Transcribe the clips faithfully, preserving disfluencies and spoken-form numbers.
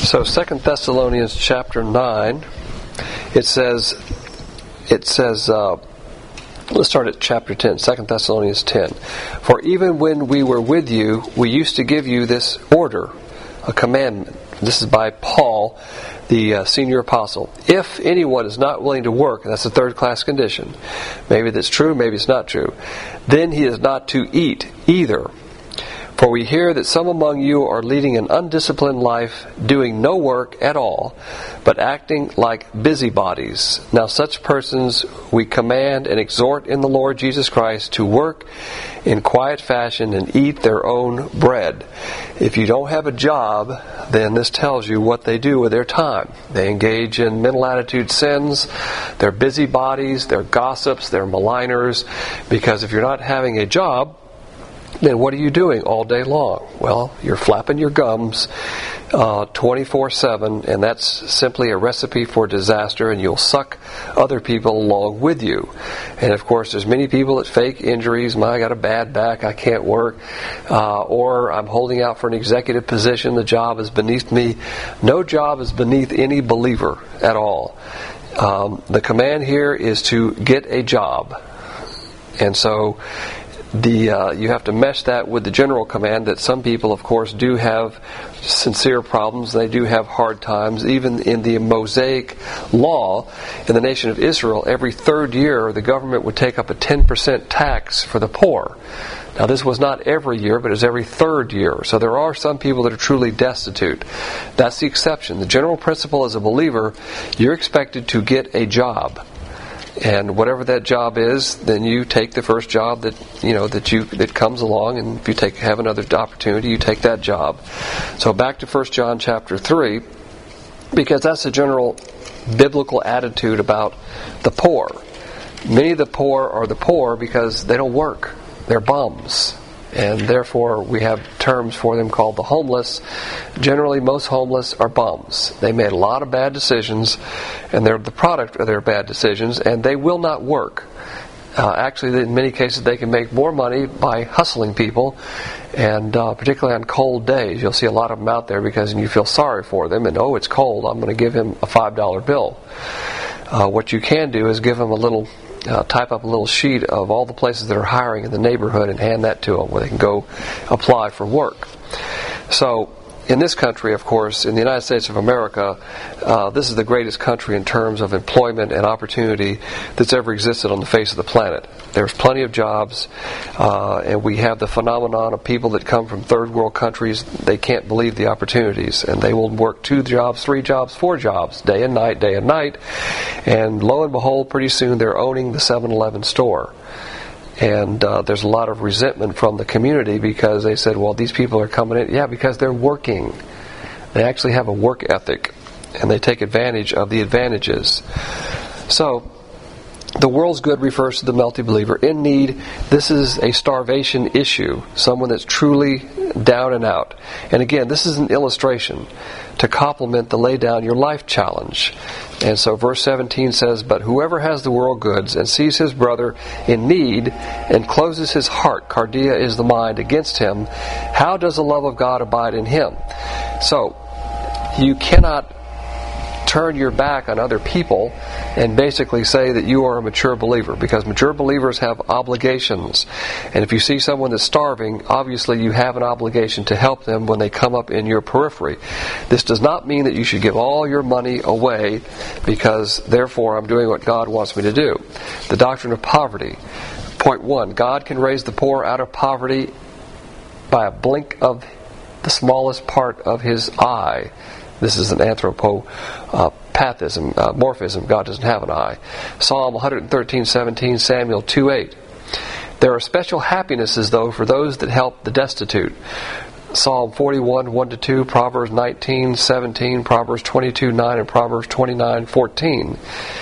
So Second Thessalonians chapter nine, it says, it says, uh, let's start at chapter ten, Second Thessalonians ten. For even when we were with you, we used to give you this order, a commandment. This is by Paul, the uh, senior apostle. If anyone is not willing to work, and that's a third class condition, maybe that's true, maybe it's not true, then he is not to eat either. For we hear that some among you are leading an undisciplined life, doing no work at all, but acting like busybodies. Now such persons we command and exhort in the Lord Jesus Christ to work in quiet fashion and eat their own bread. If you don't have a job, then this tells you what they do with their time. They engage in mental attitude sins, they're busybodies, they're gossips, they're maligners, because if you're not having a job, then what are you doing all day long? Well, you're flapping your gums uh, twenty-four seven, and that's simply a recipe for disaster, and you'll suck other people along with you. And of course, there's many people that fake injuries. I got a bad back, I can't work. Uh, or I'm holding out for an executive position, the job is beneath me. No job is beneath any believer at all. Um, the command here is to get a job. And so The uh, you have to mesh that with the general command that some people, of course, do have sincere problems. They do have hard times. Even in the Mosaic law in the nation of Israel, every third year the government would take up a ten percent tax for the poor. Now this was not every year, but it was every third year. So there are some people that are truly destitute. That's the exception. The general principle as a believer, you're expected to get a job. And whatever that job is, then you take the first job that you know that you that comes along, and if you take have another opportunity, you take that job. So back to First John chapter three, because that's the general biblical attitude about the poor. Many of the poor are the poor because they don't work; they're bums, and therefore we have terms for them called the homeless. Generally, most homeless are bums. They made a lot of bad decisions, and they're the product of their bad decisions, and they will not work. Uh, actually, in many cases, they can make more money by hustling people, and uh, particularly on cold days, you'll see a lot of them out there because you feel sorry for them, and oh, it's cold, I'm going to give him a five dollar bill. Uh, what you can do is give them a little Uh, type up a little sheet of all the places that are hiring in the neighborhood and hand that to them where they can go apply for work. So in this country, of course, in the United States of America, uh, this is the greatest country in terms of employment and opportunity that's ever existed on the face of the planet. There's plenty of jobs, uh, and we have the phenomenon of people that come from third world countries. They can't believe the opportunities, and they will work two jobs, three jobs, four jobs, day and night, day and night, and lo and behold, pretty soon they're owning the seven eleven store. And uh, there's a lot of resentment from the community because they said, well, these people are coming in. Yeah, because they're working. They actually have a work ethic, and they take advantage of the advantages. So, the world's good refers to the melty believer. In need, this is a starvation issue. Someone that's truly down and out. And again, this is an illustration to complement the lay down your life challenge. And so verse seventeen says, but whoever has the world goods and sees his brother in need and closes his heart, cardia is the mind, against him, how does the love of God abide in him? So, you cannot turn your back on other people and basically say that you are a mature believer, because mature believers have obligations. And if you see someone that's starving, obviously you have an obligation to help them when they come up in your periphery. This does not mean that you should give all your money away because therefore I'm doing what God wants me to do. The doctrine of poverty. Point one, God can raise the poor out of poverty by a blink of the smallest part of his eye. This is an anthropopathism, uh, morphism. God doesn't have an eye. Psalm one thirteen seventeen, Samuel two eight. There are special happinesses, though, for those that help the destitute. Psalm forty-one, one to two, Proverbs nineteen, seventeen, Proverbs twenty-two, nine, and Proverbs twenty-nine, fourteen.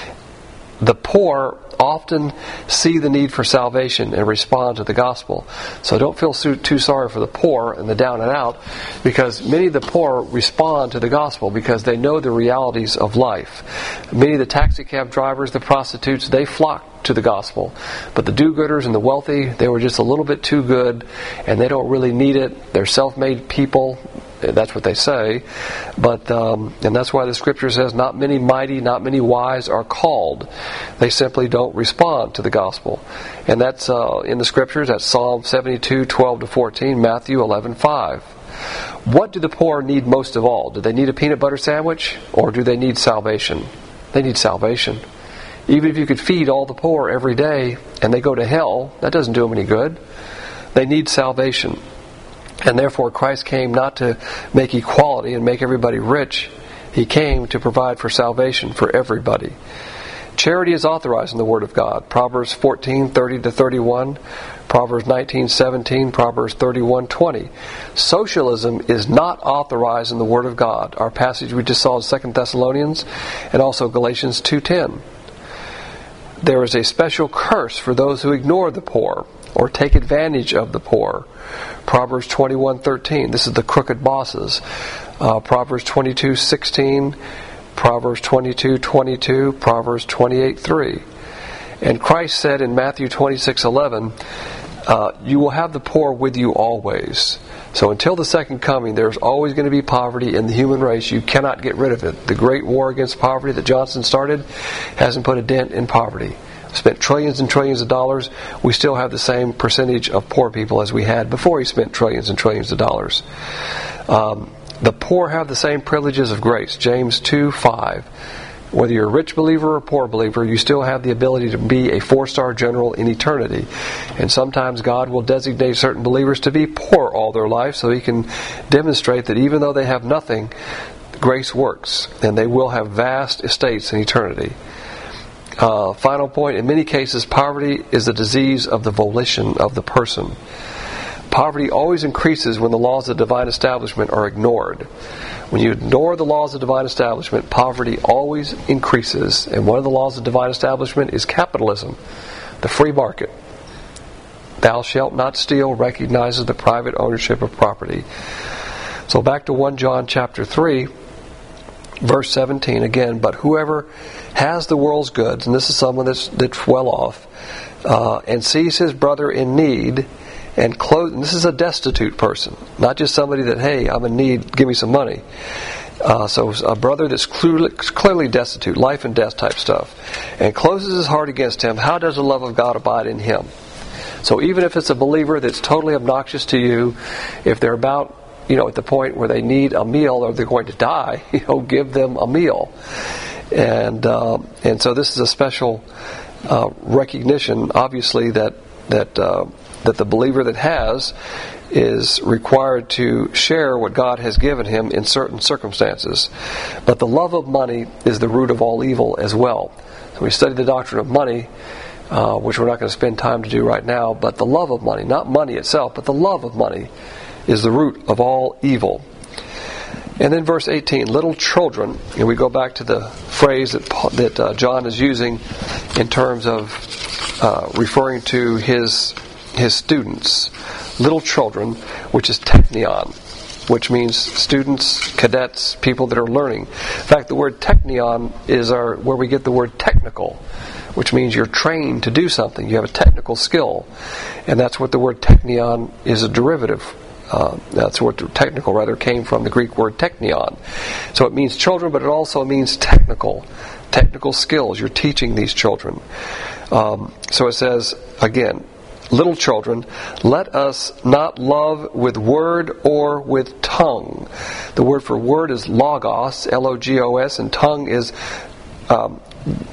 The poor often see the need for salvation and respond to the gospel. So don't feel too sorry for the poor and the down and out, because many of the poor respond to the gospel because they know the realities of life. Many of the taxi cab drivers, the prostitutes, they flock to the gospel. But the do-gooders and the wealthy, they were just a little bit too good, and they don't really need it. They're self-made people. That's what they say. But um, and that's why the Scripture says, not many mighty, not many wise are called. They simply don't respond to the gospel. And that's uh, in the Scriptures. That's Psalm seventy-two, twelve to fourteen, Matthew eleven, five. What do the poor need most of all? Do they need a peanut butter sandwich, or do they need salvation? They need salvation. Even if you could feed all the poor every day and they go to hell, that doesn't do them any good. They need salvation. And therefore Christ came not to make equality and make everybody rich. He came to provide for salvation for everybody. Charity is authorized in the Word of God. Proverbs fourteen, thirty to thirty-one, Proverbs nineteen, seventeen, Proverbs thirty-one, twenty. Socialism is not authorized in the Word of God. Our passage we just saw in Second Thessalonians and also Galatians two ten. There is a special curse for those who ignore the poor or take advantage of the poor. Proverbs twenty-one, thirteen. This is the crooked bosses. Uh, Proverbs twenty-two, sixteen, Proverbs twenty-two, twenty-two, Proverbs twenty-eight, three. And Christ said in Matthew twenty-six, eleven, uh, you will have the poor with you always. So until the second coming, there's always going to be poverty in the human race. You cannot get rid of it. The great war against poverty that Johnson started hasn't put a dent in poverty. Spent trillions and trillions of dollars. We still have the same percentage of poor people as we had before he spent trillions and trillions of dollars. Um, the poor have the same privileges of grace. James two, five. Whether you're a rich believer or a poor believer, you still have the ability to be a four-star general in eternity. And sometimes God will designate certain believers to be poor all their life so He can demonstrate that even though they have nothing, grace works. And they will have vast estates in eternity. Uh, final point, in many cases, poverty is a disease of the volition of the person. Poverty always increases when the laws of divine establishment are ignored. When you ignore the laws of divine establishment, poverty always increases. And one of the laws of divine establishment is capitalism, the free market. Thou shalt not steal recognizes the private ownership of property. So back to First John chapter three, verse seventeen again. But whoever has the world's goods, and this is someone that's, that's well off, uh, and sees his brother in need, and clothes, and this is a destitute person, not just somebody that, hey, I'm in need, give me some money. Uh, so a brother that's clearly, clearly destitute, life and death type stuff, and closes his heart against him, how does the love of God abide in him? So even if it's a believer that's totally obnoxious to you, if they're about, you know, at the point where they need a meal or they're going to die, you know, give them a meal. And uh, and so this is a special uh, recognition, obviously, that that uh, that the believer that has is required to share what God has given him in certain circumstances. But the love of money is the root of all evil as well. So we study the doctrine of money, uh, which we're not going to spend time to do right now, but the love of money, not money itself, but the love of money is the root of all evil. And then verse eighteen, little children, and we go back to the phrase that that uh, John is using in terms of uh, referring to his his students, little children, which is technion, which means students, cadets, people that are learning. In fact, the word technion is our where we get the word technical, which means you're trained to do something. You have a technical skill, and that's what the word technion is a derivative. Uh, that's what the technical rather came from, the Greek word technion. So it means children, but it also means technical, technical skills. You're teaching these children. Um, so it says again, little children, let us not love with word or with tongue. The word for word is logos, L O G O S, and tongue is um,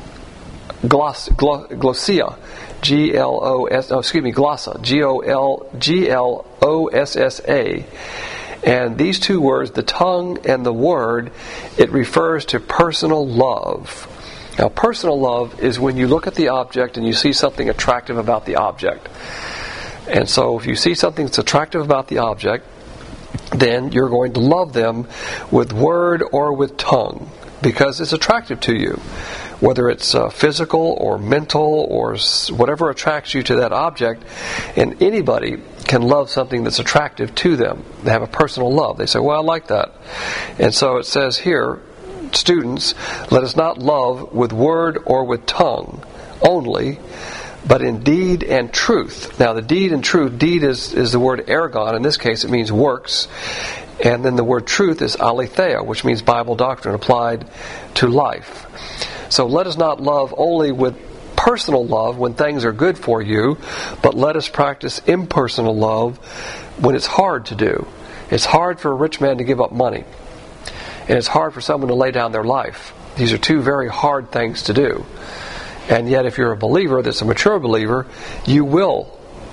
gloss, glo, glossia, G L O S, oh, excuse me, glossa, G O L G L O S S A. And these two words, the tongue and the word, it refers to personal love. Now, personal love is when you look at the object and you see something attractive about the object. And so if you see something that's attractive about the object, then you're going to love them with word or with tongue because it's attractive to you. Whether it's uh, physical or mental or whatever attracts you to that object, and anybody can love something that's attractive to them. They have a personal love. They say, well, I like that. And so it says here, students, let us not love with word or with tongue only, but in deed and truth. Now, the deed and truth, deed is, is the word ergon. In this case, it means works. And then the word truth is aletheia, which means Bible doctrine applied to life. So let us not love only with personal love when things are good for you, but let us practice impersonal love when it's hard to do. It's hard for a rich man to give up money, and it's hard for someone to lay down their life. These are two very hard things to do. And yet if you're a believer that's a mature believer, you will,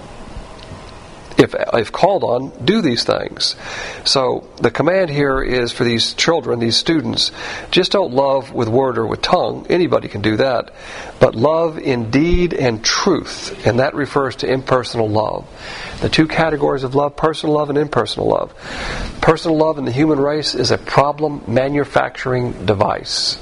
if if called on, do these things. So the command here is for these children, these students, just don't love with word or with tongue. Anybody can do that. But love in deed and truth. And that refers to impersonal love. The two categories of love, personal love and impersonal love. Personal love in the human race is a problem manufacturing device.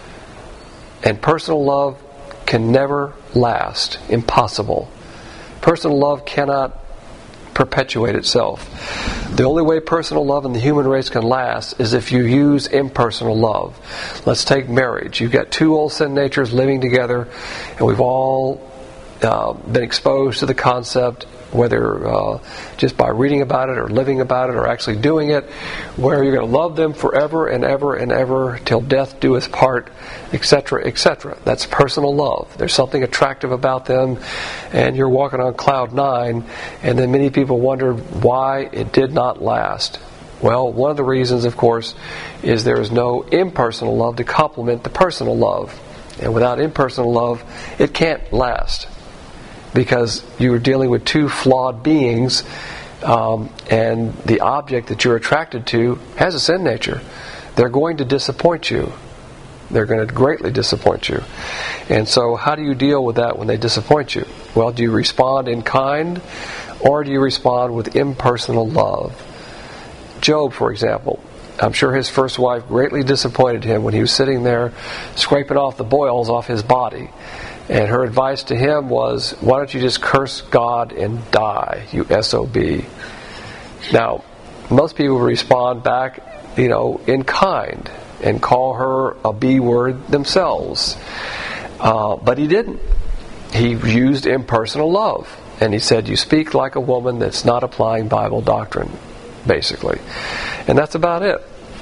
And personal love can never last. Impossible. Personal love cannot perpetuate itself. The only way personal love in the human race can last is if you use impersonal love. Let's take marriage. You've got two old sin natures living together, and we've all uh, been exposed to the concept, whether uh, just by reading about it or living about it or actually doing it, where you're going to love them forever and ever and ever till death do us part, et cetera, et cetera. That's personal love. There's something attractive about them, and you're walking on cloud nine, and then many people wonder why it did not last. Well, one of the reasons, of course, is there is no impersonal love to complement the personal love. And without impersonal love, it can't last. Because you're dealing with two flawed beings, um, and the object that you're attracted to has a sin nature. They're going to disappoint you. They're going to greatly disappoint you. And so how do you deal with that when they disappoint you? Well, do you respond in kind, or do you respond with impersonal love? Job, for example, I'm sure his first wife greatly disappointed him when he was sitting there scraping off the boils off his body. And her advice to him was, why don't you just curse God and die, you S O B. Now, most people respond back, you know, in kind and call her a B word themselves. Uh, but he didn't. He used impersonal love. And he said, you speak like a woman that's not applying Bible doctrine, basically. And that's about it.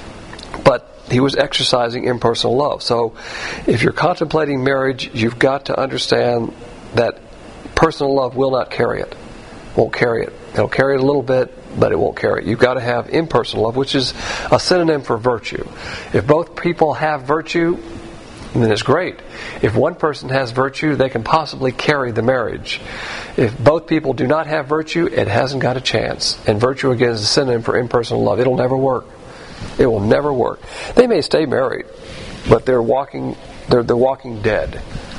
But he was exercising impersonal love. So if you're contemplating marriage, you've got to understand that personal love will not carry it. Won't carry it. It'll carry it a little bit, but it won't carry it. You've got to have impersonal love, which is a synonym for virtue. If both people have virtue, then it's great. If one person has virtue, they can possibly carry the marriage. If both people do not have virtue, it hasn't got a chance. And virtue, again, is a synonym for impersonal love. It'll never work. It will never work. They may stay married, but they're walking they're they're walking dead.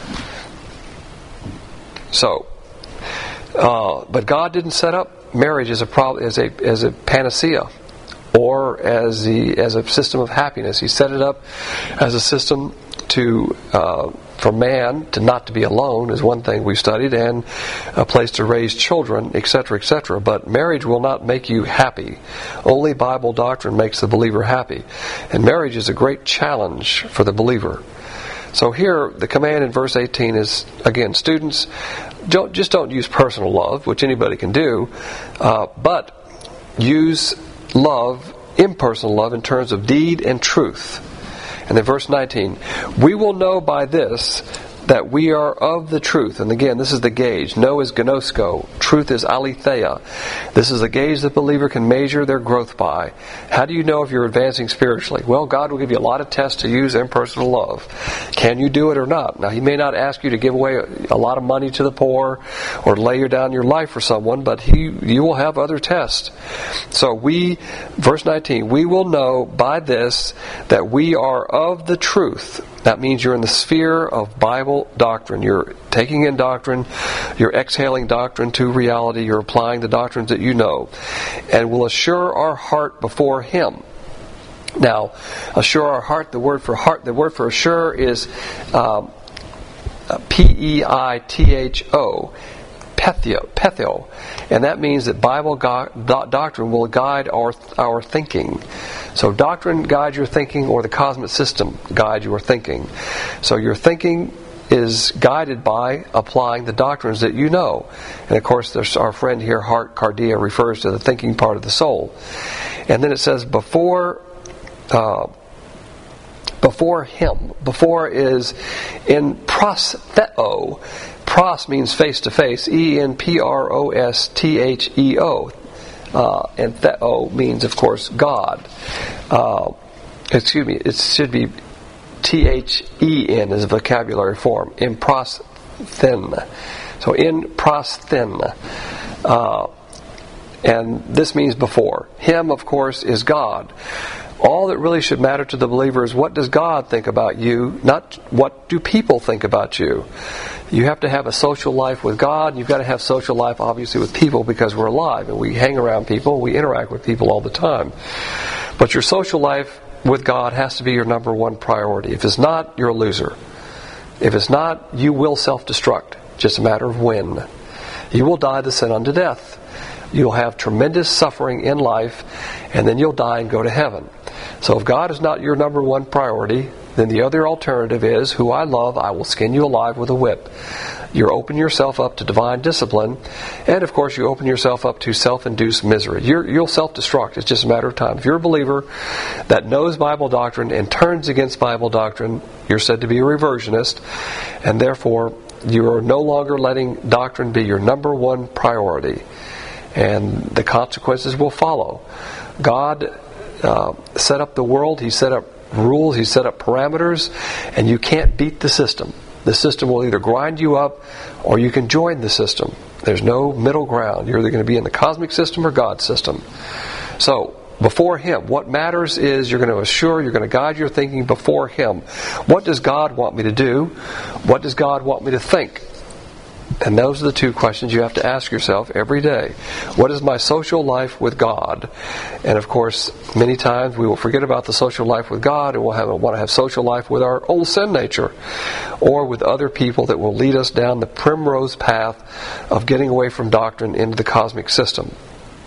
So, uh, but God didn't set up marriage as a pro- as a as a panacea or as the as a system of happiness. He set it up as a system to uh, for man to not to be alone is one thing we studied, and a place to raise children, et cetera, et cetera. But marriage will not make you happy. Only Bible doctrine makes the believer happy. And marriage is a great challenge for the believer. So here, the command in verse eighteen is, again, students, don't just don't use personal love, which anybody can do, uh, but use love, impersonal love, in terms of deed and truth. And then verse nineteen, we will know by this that we are of the truth. And again, this is the gauge. Know is gnosko. Truth is aletheia. This is the gauge the believer can measure their growth by. How do you know if you're advancing spiritually? Well, God will give you a lot of tests to use impersonal love. Can you do it or not? Now, He may not ask you to give away a lot of money to the poor or lay down your life for someone, but He, you will have other tests. So we, verse nineteen, we will know by this that we are of the truth. That means you're in the sphere of Bible doctrine. You're taking in doctrine, you're exhaling doctrine to reality, you're applying the doctrines that you know, and will assure our heart before Him. Now, assure our heart, the word for heart, the word for assure is um, P E I T H O. Pethio, pethio, and that means that Bible go- do- doctrine will guide our our thinking. So doctrine guides your thinking, or the cosmic system guides your thinking. So your thinking is guided by applying the doctrines that you know. And of course, there's our friend here, heart, cardia, refers to the thinking part of the soul. And then it says before uh, before him. Before is in prostheo. Pros means face to face. E N P R O S T H E O. Uh, and theo means, of course, God. Uh, excuse me, it should be T H E N as a vocabulary form. In prosthen. So in prosthen. Uh, and this means before. Him, of course, is God. All that really should matter to the believer is what does God think about you, not what do people think about you. You have to have a social life with God, and you've got to have social life, obviously, with people because we're alive, and we hang around people, we interact with people all the time. But your social life with God has to be your number one priority. If it's not, you're a loser. If it's not, you will self-destruct. Just a matter of when. You will die the sin unto death. You'll have tremendous suffering in life, and then you'll die and go to heaven. So if God is not your number one priority, then the other alternative is, who I love, I will skin you alive with a whip. You open yourself up to divine discipline, and of course you open yourself up to self-induced misery. You're, you'll self-destruct. It's just a matter of time. If you're a believer that knows Bible doctrine and turns against Bible doctrine, you're said to be a reversionist, and therefore you are no longer letting doctrine be your number one priority. And the consequences will follow. God uh, set up the world. He set up rules. He set up parameters. And you can't beat the system. The system will either grind you up or you can join the system. There's no middle ground. You're either going to be in the cosmic system or God's system. So, before Him, what matters is you're going to assure, you're going to guide your thinking before Him. What does God want me to do? What does God want me to think? And those are the two questions you have to ask yourself every day. What is my social life with God? And of course, many times we will forget about the social life with God and we'll have, want to have social life with our old sin nature or with other people that will lead us down the primrose path of getting away from doctrine into the cosmic system.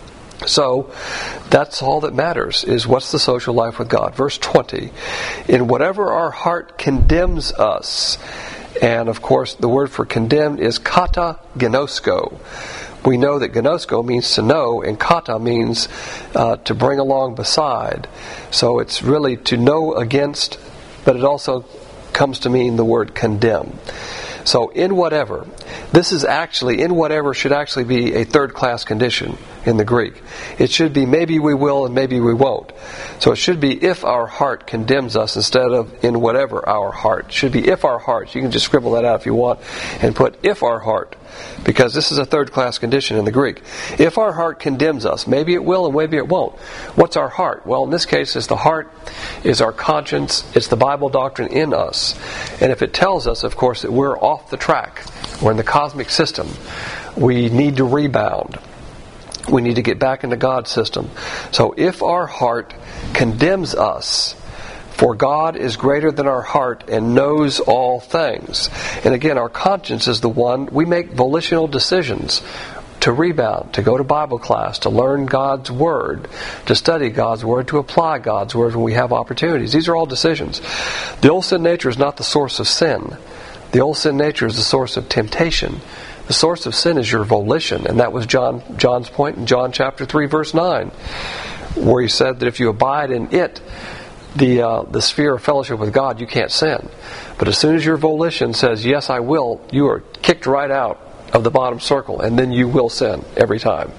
So, that's all that matters, is what's the social life with God. Verse twenty, in whatever our heart condemns us. And of course, the word for condemned is kata gnosko. We know that gnosko means to know, and kata means uh, to bring along beside. So it's really to know against, but it also comes to mean the word condemn. So in whatever, this is actually, in whatever should actually be a third class condition in the Greek. It should be maybe we will and maybe we won't. So it should be if our heart condemns us instead of in whatever our heart. It should be if our heart. You can just scribble that out if you want and put if our heart. Because this is a third class condition in the Greek. If our heart condemns us, maybe it will and maybe it won't. What's our heart? Well, in this case, it's the heart, is our conscience, it's the Bible doctrine in us. And if it tells us, of course, that we're off the track, we're in the cosmic system, we need to rebound. We need to get back into God's system. So if our heart condemns us, for God is greater than our heart and knows all things. And again, our conscience is the one, we make volitional decisions to rebound, to go to Bible class, to learn God's Word, to study God's Word, to apply God's Word when we have opportunities. These are all decisions. The old sin nature is not the source of sin. The old sin nature is the source of temptation. The source of sin is your volition, and that was John John's point in John chapter three, verse nine, where he said that if you abide in it, the uh, the sphere of fellowship with God, you can't sin. But as soon as your volition says, yes, I will, you are kicked right out of the bottom circle, and then you will sin every time.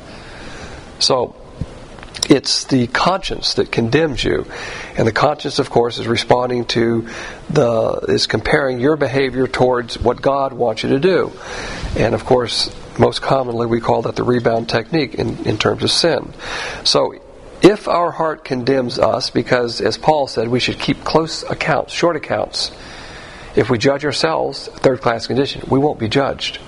So, it's the conscience that condemns you. And the conscience, of course, is responding to the, is comparing your behavior towards what God wants you to do. And of course, most commonly we call that the rebound technique in, in terms of sin. So, if our heart condemns us, because as Paul said, we should keep close accounts, short accounts. If we judge ourselves, third class condition, we won't be judged.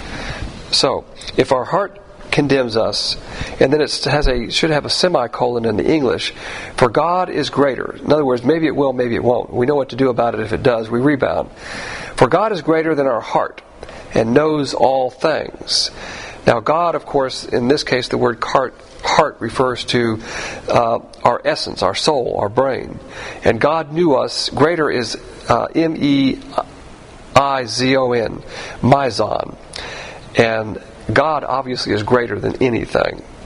So, if our heart condemns us, and then it has a should have a semicolon in the English, for God is greater. In other words, maybe it will, maybe it won't. We know what to do about it if it does. We rebound. For God is greater than our heart and knows all things. Now, God, of course, in this case, the word heart, heart refers to uh, our essence, our soul, our brain. And God knew us. Greater is uh, M E I Z O N, Mizon. And God obviously is greater than anything.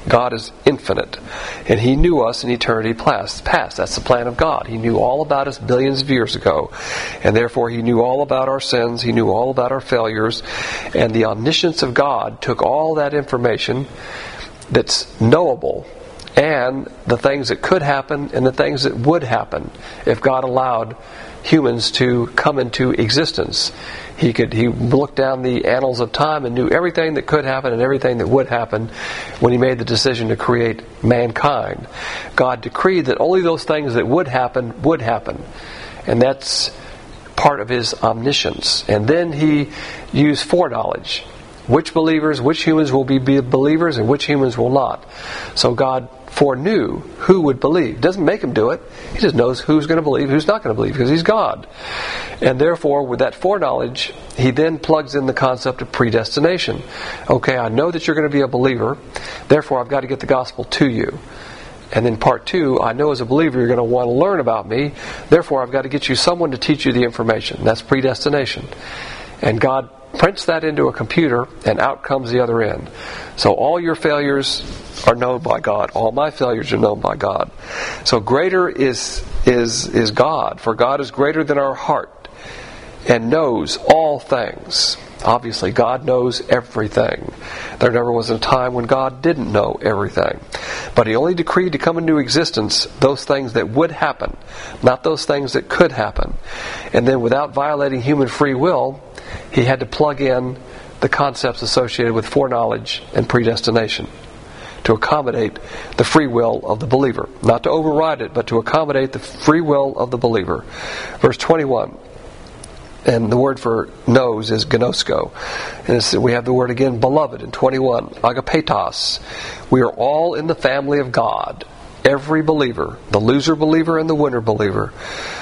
God is infinite. And He knew us in eternity past. That's the plan of God. He knew all about us billions of years ago. And therefore He knew all about our sins. He knew all about our failures. And the omniscience of God took all that information that's knowable and the things that could happen and the things that would happen if God allowed humans to come into existence. He could he looked down the annals of time and knew everything that could happen and everything that would happen when He made the decision to create mankind. God decreed that only those things that would happen would happen. And that's part of His omniscience. And then He used foreknowledge. Which believers, which humans will be believers and which humans will not. So God foreknew who would believe. Doesn't make Him do it. He just knows who's going to believe, who's not going to believe, because He's God. And therefore, with that foreknowledge, He then plugs in the concept of predestination. Okay, I know that you're going to be a believer, therefore I've got to get the gospel to you. And then part two, I know as a believer you're going to want to learn about me, therefore I've got to get you someone to teach you the information. That's predestination. And God prints that into a computer, and out comes the other end. So all your failures are known by God. All my failures are known by God. So greater is is is God, for God is greater than our heart and knows all things. Obviously, God knows everything. There never was a time when God didn't know everything. But He only decreed to come into existence those things that would happen, not those things that could happen. And then without violating human free will, He had to plug in the concepts associated with foreknowledge and predestination to accommodate the free will of the believer. Not to override it, but to accommodate the free will of the believer. Verse twenty-one. And the word for knows is gnosko. And it's, we have the word again, beloved, in twenty-one. Agapetos. We are all in the family of God. Every believer, the loser believer and the winner believer.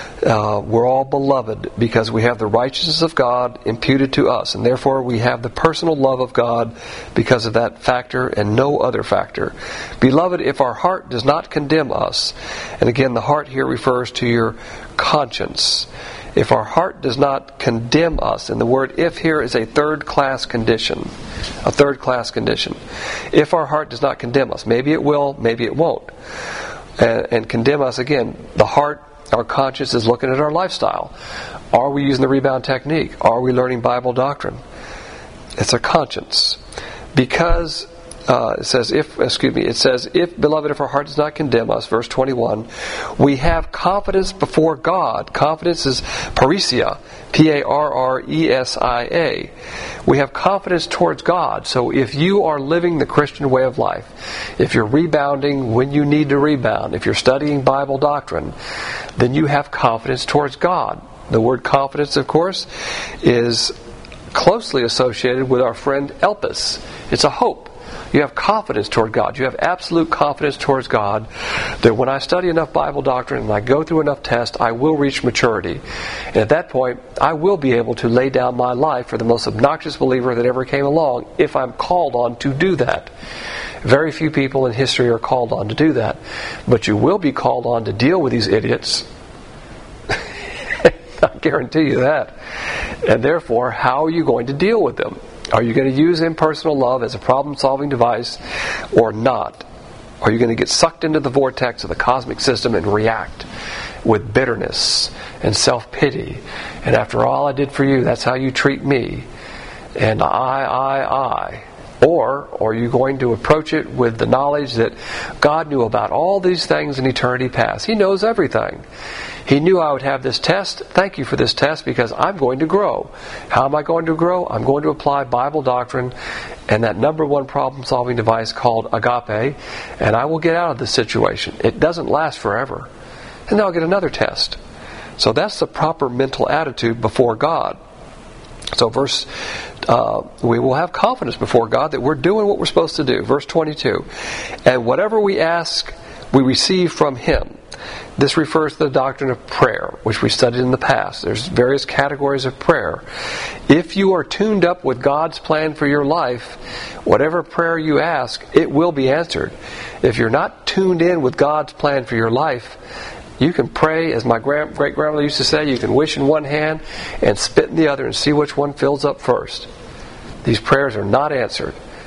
Uh, we're all beloved because we have the righteousness of God imputed to us, and therefore we have the personal love of God because of that factor and no other factor. Beloved, if our heart does not condemn us, and again the heart here refers to your conscience. If our heart does not condemn us, and the word if here is a third class condition, a third class condition. If our heart does not condemn us, maybe it will, maybe it won't. And, and condemn us, again, the heart, our conscience is looking at our lifestyle. Are we using the rebound technique? Are we learning Bible doctrine? It's our conscience. Because uh, it says if excuse me, it says if beloved, if our heart does not condemn us, verse twenty-one, we have confidence before God. Confidence is parrhesia, P A R R E S I A. We have confidence towards God. So if you are living the Christian way of life, if you're rebounding when you need to rebound, if you're studying Bible doctrine, then you have confidence towards God. The word confidence, of course, is closely associated with our friend Elpis. It's a hope. You have confidence toward God. You have absolute confidence towards God that when I study enough Bible doctrine and I go through enough tests, I will reach maturity. And at that point, I will be able to lay down my life for the most obnoxious believer that ever came along if I'm called on to do that. Very few people in history are called on to do that. But you will be called on to deal with these idiots. I guarantee you that. And therefore, how are you going to deal with them? Are you going to use impersonal love as a problem-solving device or not? Are you going to get sucked into the vortex of the cosmic system and react with bitterness and self-pity? And after all I did for you, that's how you treat me. And I, I, I. Or are you going to approach it with the knowledge that God knew about all these things in eternity past? He knows everything. He knew I would have this test. Thank you for this test because I'm going to grow. How am I going to grow? I'm going to apply Bible doctrine and that number one problem-solving device called agape, and I will get out of this situation. It doesn't last forever. And then I'll get another test. So that's the proper mental attitude before God. So verse, uh, we will have confidence before God that we're doing what we're supposed to do. Verse twenty-two, and whatever we ask, we receive from Him. This refers to the doctrine of prayer, which we studied in the past. There's various categories of prayer. If you are tuned up with God's plan for your life, whatever prayer you ask, it will be answered. If you're not tuned in with God's plan for your life, you can pray, as my grand, great-grandmother used to say, you can wish in one hand and spit in the other and see which one fills up first. These prayers are not answered.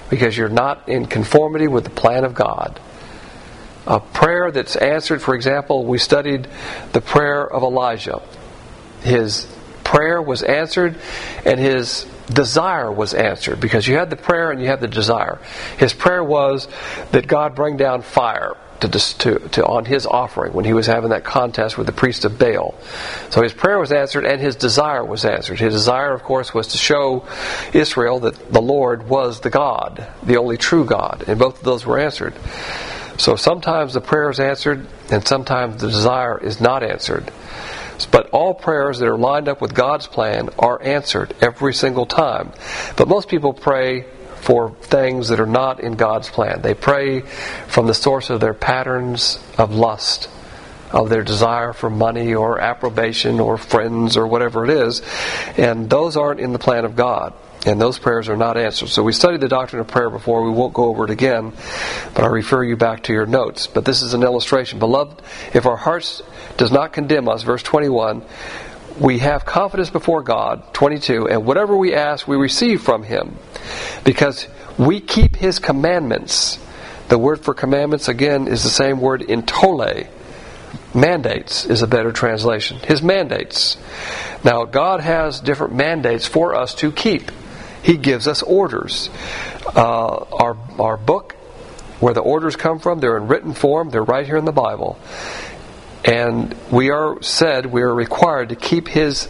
because you're not in conformity with the plan of God. A prayer that's answered, for example, we studied the prayer of Elijah. His prayer was answered and his desire was answered, because you had the prayer and you had the desire. His prayer was that God bring down fire to, to, to on his offering when he was having that contest with the priest of Baal. So his prayer was answered and his desire was answered. His desire, of course, was to show Israel that the Lord was the God, the only true God, and both of those were answered. So sometimes the prayer is answered and sometimes the desire is not answered. But all prayers that are lined up with God's plan are answered every single time. But most people pray for things that are not in God's plan. They pray from the source of their patterns of lust, of their desire for money or approbation or friends or whatever it is. And those aren't in the plan of God. And those prayers are not answered. So we studied the doctrine of prayer before. We won't go over it again, but I refer you back to your notes. But this is an illustration. Beloved, if our hearts does not condemn us, verse twenty-one, we have confidence before God, twenty-two, and whatever we ask, we receive from Him, because we keep His commandments. The word for commandments, again, is the same word entole. Mandates is a better translation. His mandates. Now, God has different mandates for us to keep. He gives us orders. Uh, our our book, where the orders come from, they're in written form. They're right here in the Bible. And we are said we are required to keep His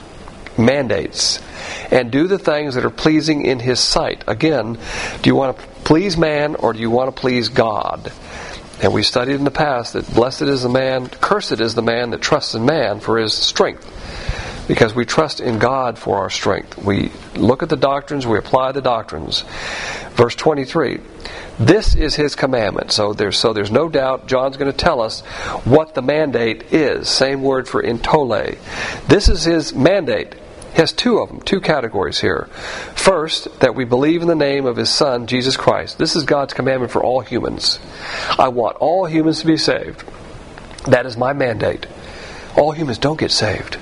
mandates and do the things that are pleasing in His sight. Again, do you want to please man or do you want to please God? And we studied in the past that blessed is the man, cursed is the man that trusts in man for his strength. Because we trust in God for our strength. We look at the doctrines, we apply the doctrines. Verse twenty-three. This is His commandment. So there's so there's no doubt John's going to tell us what the mandate is. Same word for entole. This is His mandate. He has two of them, two categories here. First, that we believe in the name of His Son, Jesus Christ. This is God's commandment for all humans. I want all humans to be saved. That is my mandate. All humans don't get saved.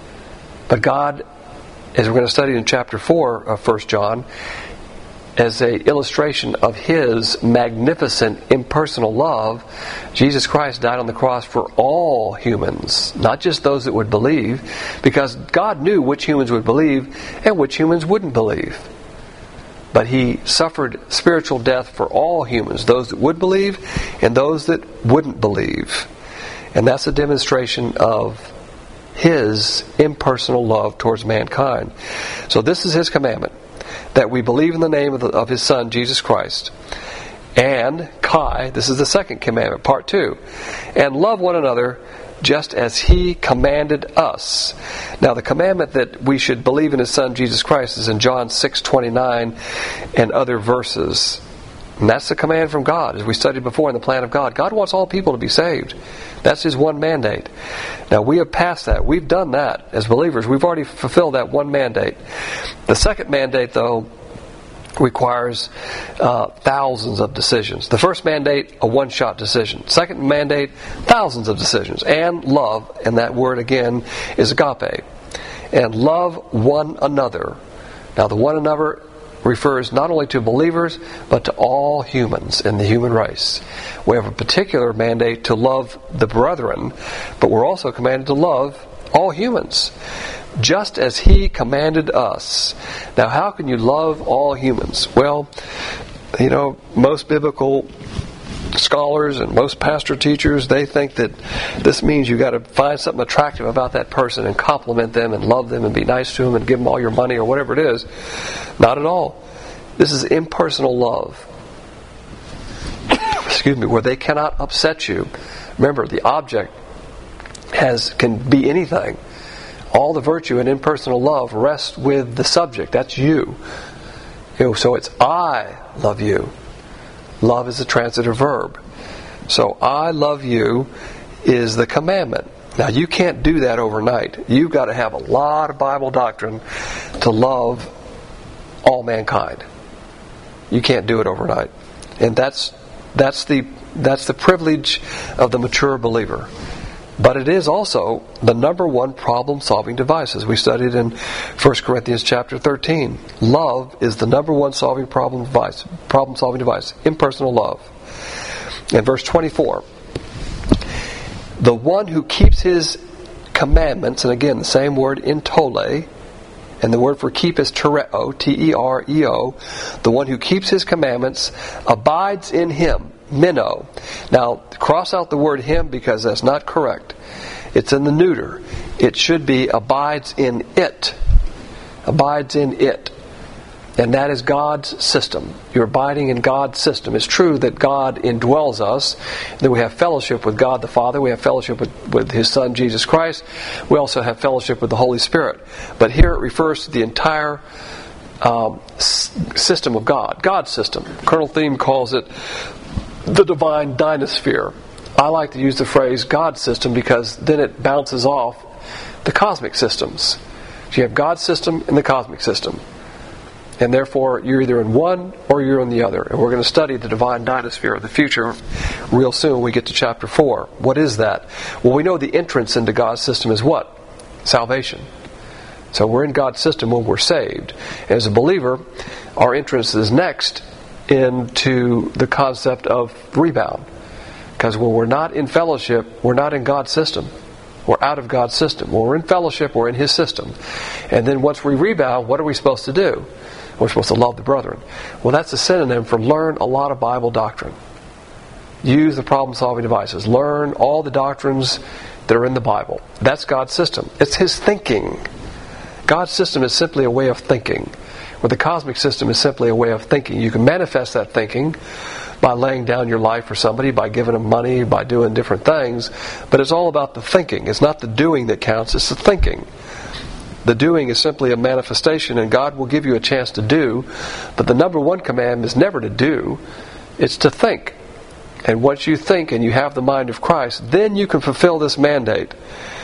But God, as we're going to study in chapter four of First John, as an illustration of His magnificent impersonal love, Jesus Christ died on the cross for all humans, not just those that would believe, because God knew which humans would believe and which humans wouldn't believe. But He suffered spiritual death for all humans, those that would believe and those that wouldn't believe. And that's a demonstration of His impersonal love towards mankind. So this is His commandment, that we believe in the name of, the, of His Son, Jesus Christ. And, Kai, this is the second commandment, part two, and love one another just as He commanded us. Now, the commandment that we should believe in His Son, Jesus Christ, is in John six twenty-nine and other verses. And that's the command from God, as we studied before in the plan of God. God wants all people to be saved. That's His one mandate. Now, we have passed that. We've done that as believers. We've already fulfilled that one mandate. The second mandate, though, requires uh, thousands of decisions. The first mandate, a one-shot decision. Second mandate, thousands of decisions. And love, and that word again is agape. And love one another. Now, the one another refers not only to believers, but to all humans in the human race. We have a particular mandate to love the brethren, but we're also commanded to love all humans, just as He commanded us. Now, how can you love all humans? Well, you know, most biblical scholars and most pastor teachers, they think that this means you got to find something attractive about that person and compliment them and love them and be nice to them and give them all your money or whatever it is. Not at all. This is impersonal love. Excuse me, where they cannot upset you. Remember, the object has can be anything. All the virtue in impersonal love rests with the subject. That's you. You know, so it's I love you. Love is a transitive verb. So I love you is the commandment. Now, you can't do that overnight. You've got to have a lot of Bible doctrine to love all mankind. You can't do it overnight. And that's that's the that's the privilege of the mature believer. But it is also the number one problem-solving device, as we studied in First Corinthians chapter thirteen. Love is the number one solving problem device, problem-solving device, impersonal love. In verse twenty-four, the one who keeps his commandments, and again the same word intole, and the word for keep is tereo, T E R E O, the one who keeps his commandments abides in him, minnow. Now, cross out the word him because that's not correct. It's in the neuter. It should be abides in it. Abides in it. And that is God's system. You're abiding in God's system. It's true that God indwells us, that we have fellowship with God the Father, we have fellowship with, with His Son Jesus Christ, we also have fellowship with the Holy Spirit. But here it refers to the entire um, s- system of God, God's system. Colonel Thiem calls it the divine dynasphere. I like to use the phrase God's system because then it bounces off the cosmic systems. So you have God's system and the cosmic system. And therefore, you're either in one or you're in the other. And we're going to study the divine dynasphere of the future real soon when we get to chapter four. What is that? Well, we know the entrance into God's system is what? Salvation. So we're in God's system when we're saved. As a believer, our entrance is next into the concept of rebound. Because when we're not in fellowship, we're not in God's system. We're out of God's system. When we're in fellowship, we're in His system. And then once we rebound, what are we supposed to do? We're supposed to love the brethren. Well, that's a synonym for learn a lot of Bible doctrine. Use the problem-solving devices. Learn all the doctrines that are in the Bible. That's God's system. It's His thinking. God's system is simply a way of thinking. Where the cosmic system is simply a way of thinking. You can manifest that thinking by laying down your life for somebody, by giving them money, by doing different things. But it's all about the thinking. It's not the doing that counts, it's the thinking. The doing is simply a manifestation, and God will give you a chance to do. But the number one command is never to do. It's to think. And once you think and you have the mind of Christ, then you can fulfill this mandate.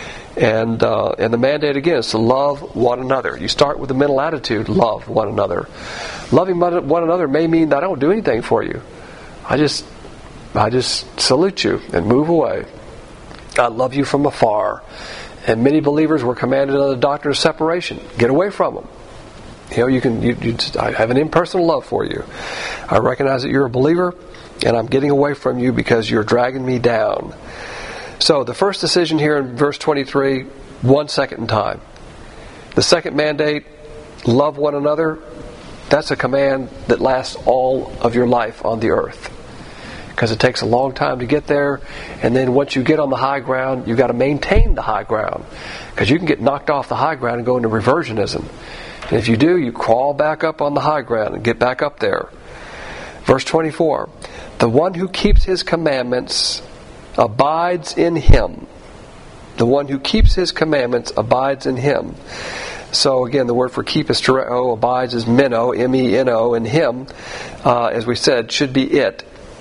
And uh, and the mandate again is to love one another. You start with the mental attitude, love one another. Loving one another may mean that I don't do anything for you. I just, I just salute you and move away. I love you from afar. And many believers were commanded under the doctrine of separation. Get away from them. You know, you can. You, you just, I have an impersonal love for you. I recognize that you're a believer, and I'm getting away from you because you're dragging me down. So the first decision here in verse twenty-three, one second in time. The second mandate, love one another. That's a command that lasts all of your life on the earth. Because it takes a long time to get there, and then once you get on the high ground, you've got to maintain the high ground. Because you can get knocked off the high ground and go into reversionism. And if you do, you crawl back up on the high ground and get back up there. Verse twenty-four, the one who keeps His commandments abides in Him. The one who keeps His commandments abides in Him. So again, the word for keep is tereo, abides is minnow, M E N O, and Him, uh, as we said, should be it.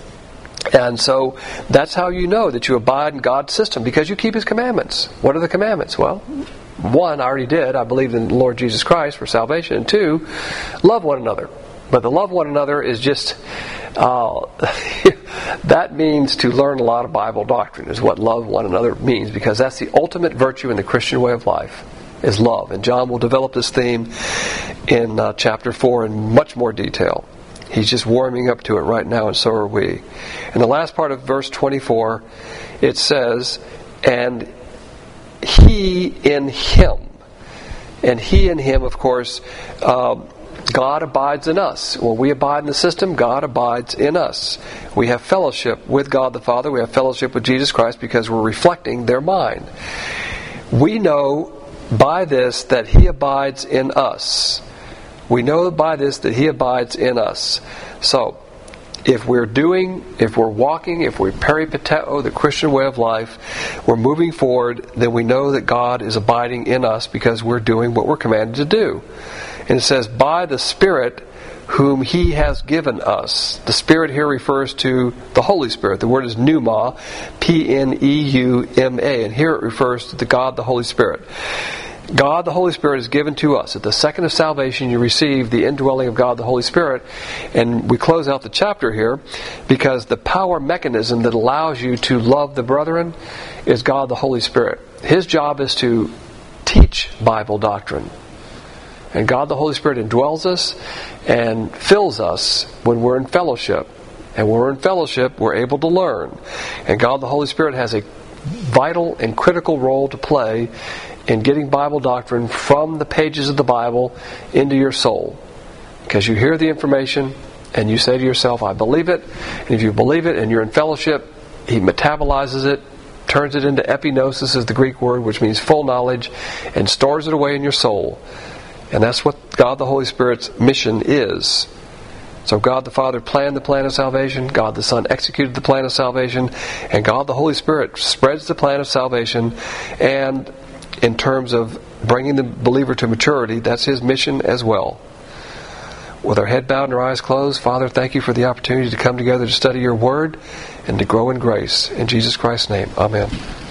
And so that's how you know that you abide in God's system, because you keep His commandments. What are the commandments? Well, one, I already did. I believe in the Lord Jesus Christ for salvation. And two, love one another. But the love one another is just, uh, that means to learn a lot of Bible doctrine is what love one another means, because that's the ultimate virtue in the Christian way of life, is love. And John will develop this theme in uh, chapter four in much more detail. He's just warming up to it right now, and so are we. In the last part of verse twenty-four, it says, and He in Him. And He in Him, of course, uh, God abides in us. When we abide in the system, God abides in us. We have fellowship with God the Father. We have fellowship with Jesus Christ because we're reflecting their mind. We know by this that He abides in us. We know by this that He abides in us. So, if we're doing, if we're walking, if we're peripateo, the Christian way of life, we're moving forward, then we know that God is abiding in us because we're doing what we're commanded to do. And it says, by the Spirit whom He has given us. The Spirit here refers to the Holy Spirit. The word is pneuma, P N E U M A. And here it refers to the God, the Holy Spirit. God the Holy Spirit is given to us. At the second of salvation, you receive the indwelling of God the Holy Spirit. And we close out the chapter here because the power mechanism that allows you to love the brethren is God the Holy Spirit. His job is to teach Bible doctrine. And God the Holy Spirit indwells us and fills us when we're in fellowship. And when we're in fellowship, we're able to learn. And God the Holy Spirit has a vital and critical role to play in getting Bible doctrine from the pages of the Bible into your soul. Because you hear the information and you say to yourself, I believe it. And if you believe it and you're in fellowship, He metabolizes it, turns it into epignosis is the Greek word, which means full knowledge, and stores it away in your soul. And that's what God the Holy Spirit's mission is. So God the Father planned the plan of salvation, God the Son executed the plan of salvation, and God the Holy Spirit spreads the plan of salvation. And in terms of bringing the believer to maturity, that's His mission as well. With our head bowed and our eyes closed, Father, thank You for the opportunity to come together to study Your Word and to grow in grace. In Jesus Christ's name, amen.